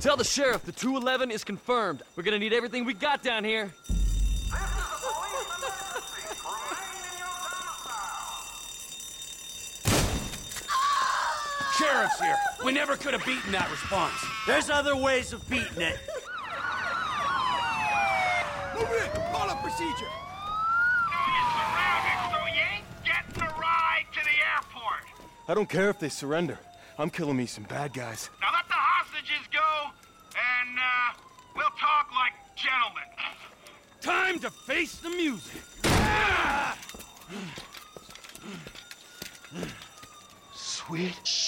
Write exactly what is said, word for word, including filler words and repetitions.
Tell the sheriff the two eleven is confirmed. We're gonna need everything we got down here. Sheriff's here. We never could have beaten that response. There's other ways of beating it. Move in! Call up procedure! You're surrounded, so you ain't getting a ride to the airport. I don't care if they surrender. I'm killing me some bad guys. Now let the hostages go, and, uh, we'll talk like gentlemen. Time to face the music. Sweet